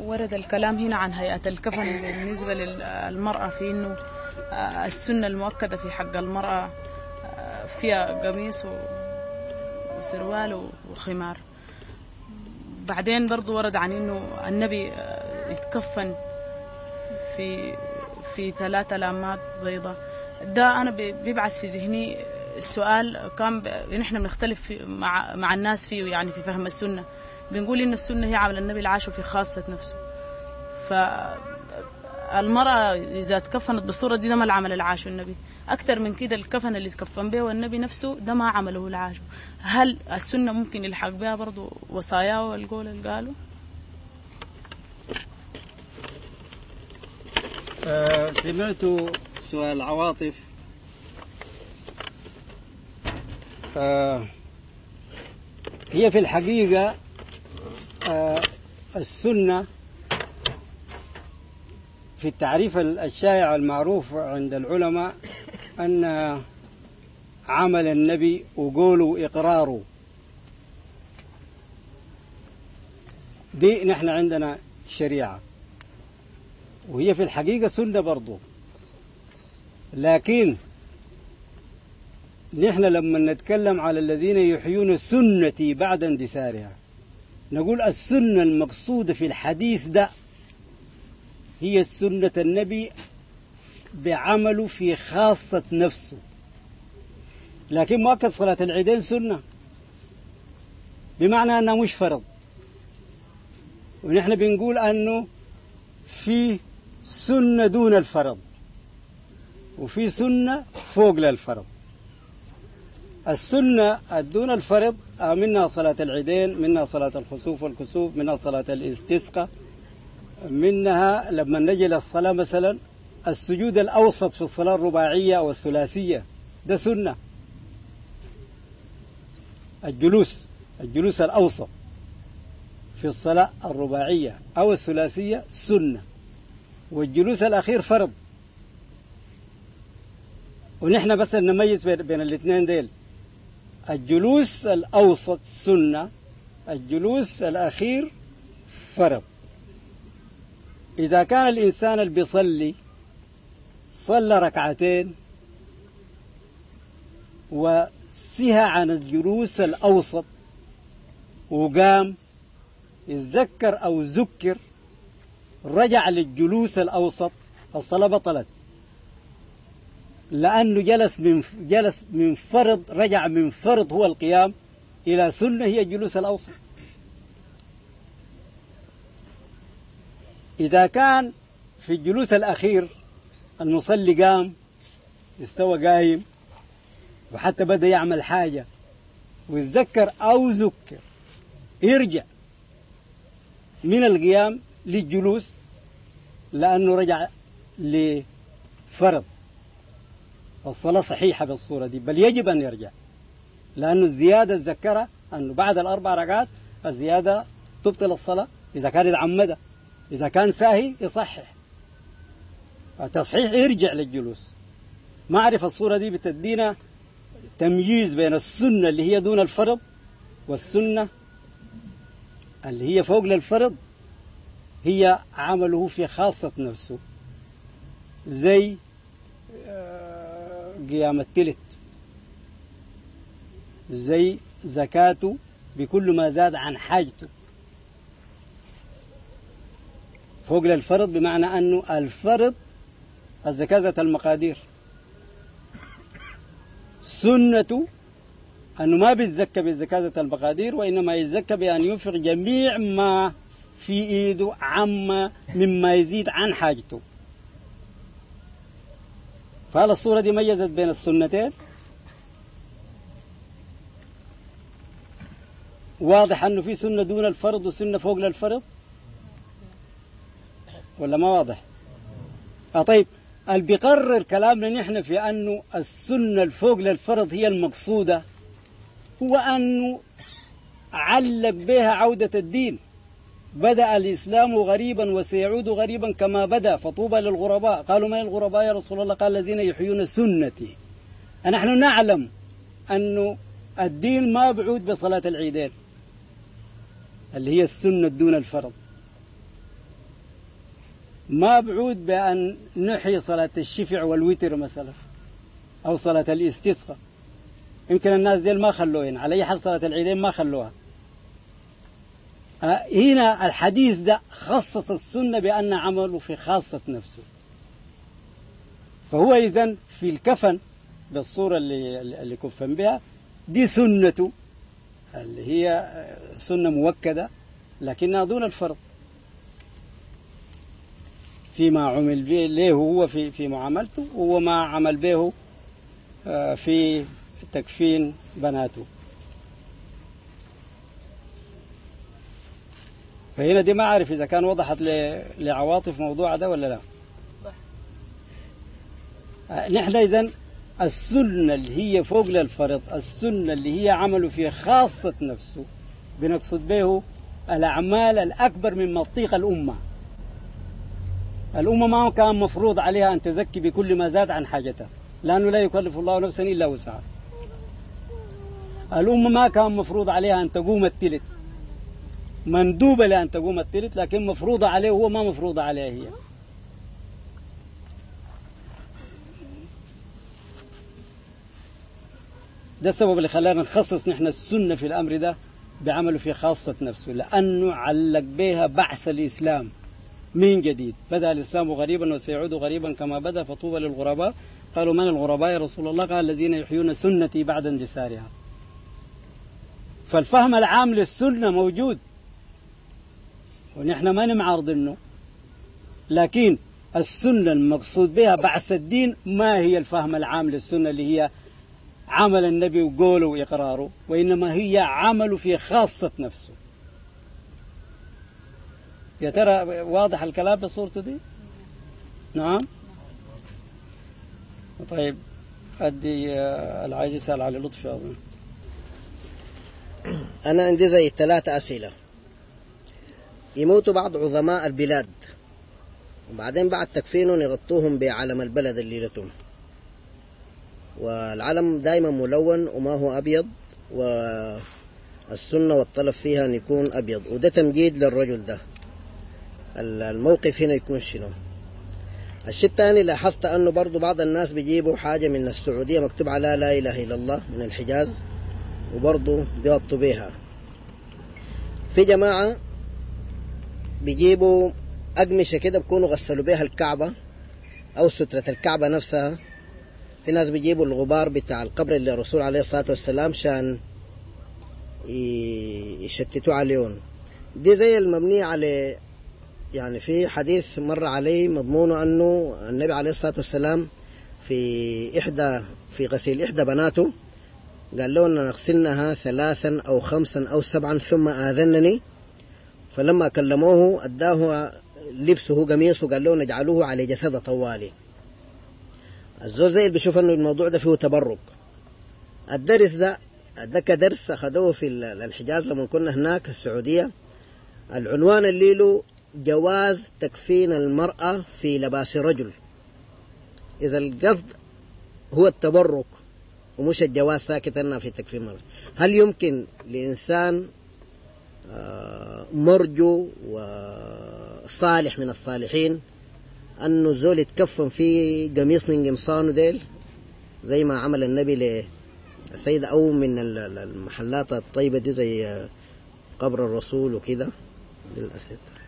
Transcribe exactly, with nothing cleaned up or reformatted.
ورد الكلام هنا عن هيئة الكفن بالنسبة للمرأة، في إنه السنة المؤكدة في حق المرأة فيها قميص وسروال وخمار. بعدين برضو ورد عن إنه النبي يتكفن في في ثلاثة لامات بيضة. ده أنا بيبعث في ذهني السؤال، كان نحن بنختلف مع مع الناس فيه، يعني في فهم السنة. بنقول إن السنة هي عمل النبي العاشو في خاصة نفسه، فالمرأة إذا تكفنت بالصورة دي ده ما العمل العاشو النبي. أكتر من كده الكفن اللي تكفن به والنبي نفسه ده ما عمله العاشو. هل السنة ممكن يلحق بها برضو وصاياه والقول اللي قالوا؟ أه سمعت سؤال عواطف. أه هي في الحقيقة أه السنة في التعريف الشائع المعروف عند العلماء أن عمل النبي وقوله وإقراره، دي نحن عندنا شريعة، وهي في الحقيقة سنة برضو. لكن نحن لما نتكلم على الذين يحيون سنتي بعد اندثارها، نقول السنة المقصودة في الحديث ده هي سنة النبي بعمله في خاصة نفسه. لكن مؤكد صلاة العيدين سنة، بمعنى أنها مش فرض، ونحن بنقول أنه في سنة دون الفرض وفي سنة فوق للفرض. السنة دون الفرض منها صلاة العيدين، منها صلاة الخسوف والكسوف، منها صلاة الاستسقاء، منها لما نجي للصلاة مثلا السجود الأوسط في الصلاة الرباعية أو الثلاثية ده سنة. الجلوس الجلوس الأوسط في الصلاة الرباعية أو الثلاثية سنة، والجلوس الأخير فرض. ونحن بس نميز بين الاثنين ديل، الجلوس الأوسط سنة، الجلوس الأخير فرض. إذا كان الإنسان اللي بيصلي صلى ركعتين وسهى عن الجلوس الأوسط وقام يتذكر أو ذكر رجع للجلوس الأوسط، الصلاة بطلت، لأنه جلس من جلس من فرض، رجع من فرض هو القيام إلى سنة هي الجلوس الأوسط. إذا كان في الجلوس الأخير المصلي قام استوى قايم وحتى بدأ يعمل حاجة ويتذكر أو ذكر، يرجع من القيام للجلوس لأنه رجع لفرض. الصلاة صحيحة بالصورة دي، بل يجب أن يرجع، لأنه الزيادة تذكرها أنه بعد الأربع ركعات الزيادة تبطل الصلاة إذا كان يتعمدها، إذا كان ساهي يصحح، التصحيح يرجع للجلوس. معرفة الصورة دي بتدينا تمييز بين السنة اللي هي دون الفرض والسنة اللي هي فوق للفرض، هي عمله في خاصة نفسه، زي قيام التلت، زي زكاته بكل ما زاد عن حاجته. فوق للفرض بمعنى أنه الفرض الزكاة ذات المقادير، سنته أنه ما بيتزكى بالزكاة ذات المقادير، وإنما يتزكى بأن ينفق جميع ما في إيده عما مما يزيد عن حاجته. فهل الصورة دي ميزت بين السنتين؟ واضح أنه في سنة دون الفرض وسنة فوق للفرض، ولا ما واضح؟ آه طيب، اللي بيقرر كلامنا نحن في أنه السنة الفوق للفرض هي المقصودة هو أنه علق بها عودة الدين. بدأ الإسلام غريبا وسيعود غريبا كما بدأ، فطوبى للغرباء. قالوا ما الغرباء يا رسول الله؟ قال الذين يحيون سنتي. نحن نعلم أنه الدين ما بعود بصلاة العيدين اللي هي السنة دون الفرض، ما بعود بأن نحيي صلاة الشفع والوتر مثلا أو صلاة الاستسقاء. يمكن الناس ديل ما خلوهن، على أي حال صلاة العيدين ما خلوها. هنا الحديث ده خصص السنة بأن عمله في خاصة نفسه. فهو إذن في الكفن بالصورة اللي, اللي كفن بها دي سنته اللي هي سنة موكدة لكنها دون الفرض فيما عمل به له هو في, في معاملته وما عمل به في تكفين بناته. فهنا دي ما أعرف إذا كان وضحت لعواطف موضوع ده ولا لا. نحن إذن السنة اللي هي فوق للفرض، السنة اللي هي عمله في خاصة نفسه، بنقصد به الأعمال الأكبر من مطيق الأمة. الأمة ما كان مفروض عليها أن تزكي بكل ما زاد عن حاجتها، لأنه لا يكلف الله نفسا إلا وسعها. الأمة ما كان مفروض عليها أن تقوم التلت، مندوبة لأن تقوم التلت، لكن مفروضة عليه هو ما مفروضة عليه هي. ده السبب اللي خلانا نخصص نحن السنة في الأمر ده بعمله في خاصة نفسه، لأنه علق بها بعث الإسلام من جديد. بدأ الإسلام غريبا وسيعود غريبا كما بدأ فطوبى للغرباء. قالوا من الغرباء يا رسول الله؟ قال الذين يحيون سنتي بعد اندثارها. فالفهم العام للسنة موجود ونحن ما نمعارض انه، لكن السنة المقصود بها بعث الدين ما هي الفهم العام للسنة اللي هي عمل النبي وقوله وإقراره، وإنما هي عمل في خاصة نفسه. يا ترى واضح الكلام بصورته دي؟ نعم. طيب أدي العايز يسأل على لطفي أظن. أنا عندي زي ثلاثة أسئلة. يموت بعض عظماء البلاد وبعدين بعد تكفينهم يغطوهم بعلم البلد اللي لتهم، والعلم دائما ملون وما هو أبيض، والسنة والطلب فيها أن يكون أبيض، وده تمجيد للرجل ده. الموقف هنا يكون شنو؟ الشيء الثاني لاحظت أنه برضو بعض الناس بيجيبوا حاجة من السعودية مكتوب عليها لا إله إلا الله من الحجاز وبرضو بيغطوا بيها. في جماعة بيجيبوا أقمشة كده بيكونوا غسلوا بيها الكعبة أو سترة الكعبة نفسها. في ناس بيجيبوا الغبار بتاع القبر اللي الرسول عليه الصلاة والسلام شان يشتتوا عليهم. دي زي المبنية على، يعني في حديث مر عليه مضمونه أنه النبي عليه الصلاة والسلام في إحدى في غسيل إحدى بناته قال له أن نغسلنها ثلاثا أو خمسا أو سبعا ثم آذنني، فلما كلموه أداه لبسه قميصه قال له نجعله على جسد طوالي. الزول زي اللي بيشوف أنه الموضوع ده فيه تبرك. الدرس ده ده كدرس أخذوه في الحجاز لما كنا هناك السعودية. العنوان اللي له جواز تكفين المرأة في لباس الرجل. إذا القصد هو التبرك ومش الجواز ساكت أنها في تكفين المرأة، هل يمكن لإنسان مرجو وصالح من الصالحين أنه زول يتكفن في قميص من قمصانه ديل زي ما عمل النبي للسيدة أو من المحلات الطيبة دي زي قبر الرسول وكده؟ للأسف